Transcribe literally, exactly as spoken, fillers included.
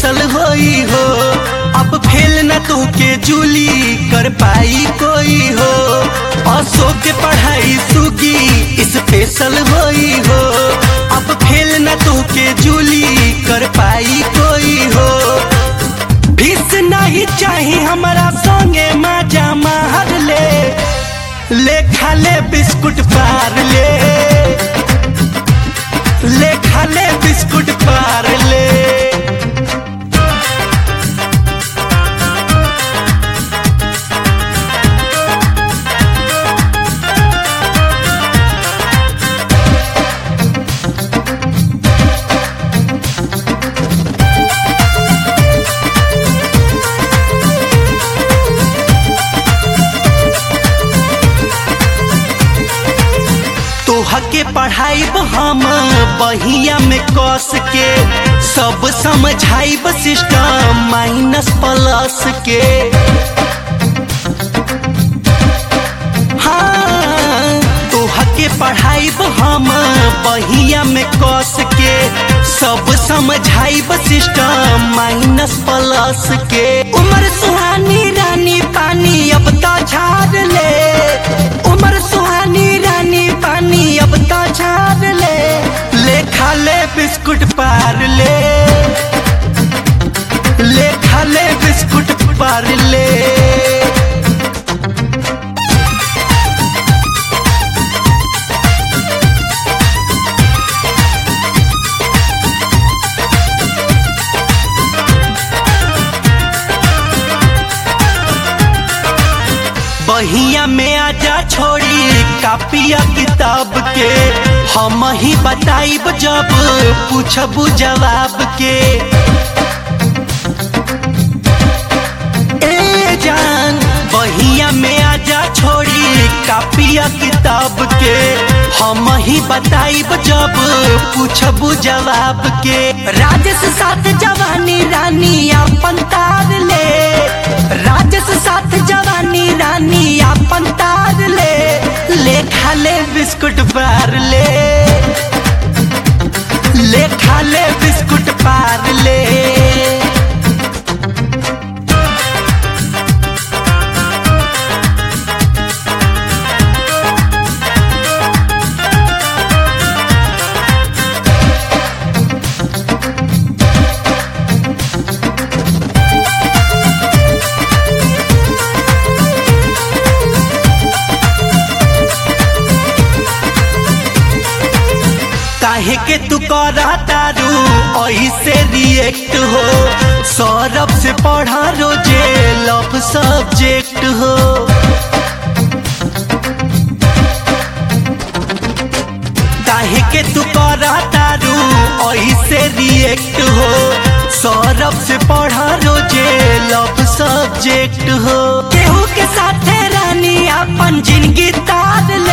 Special होई हो। अब फेल न तू के जूली कर पाई कोई हो। अशोक के पढ़ाई सुगी स्पेशल होई हो। अब फेल न तू के जूली कर पाई कोई हो। फीस नहीं चाहिए हमारा संगे माजा मार ले। ले खा ले बिस्कुट पार ले। ले खा ले बिस्कुट पार ले। के पढ़ाइब हम बहिया में कस के। सब समझाइब सिस्टम माइनस प्लस के। हाँ तोह के पढ़ाइब हम बहिया में कस के। सब समझाइब सिस्टम माइनस प्लस के। उम्र सुहानी रानी पानी अब तो झाड़ ले। उम्र सुहानी रानी पानी अब तो झाड़ ले। ले खा ले बिस्कुट पार ले। ले खा ले बिस्कुट पार ले। बहिया में आजा छोड़ी कापिया किताब के। हम ही बताइब जब पूछबू जवाब के। ए जान बहिया में आजा छोड़ी कापिया किताब के। हम ही बताइब जब पूछबू जवाब के। राजेश साथ जवानी रानी अपन तार ले। राजेश साथ जवानी रानी अपन तार ले। ले खा ले बिस्कुट पार ले। ले खा ले बिस्कुट पार ले। काहे के तू करा तारू ऐसे रिएक्ट हो। सौरभ से पढ़ा रोजे लव सब्जेक्ट हो। काहे के तू करा तारू ऐसे रिएक्ट हो। सौरभ से पढ़ा रोजे लव सब्जेक्ट हो। केहू के साथे रानी अपन जिंदगी तार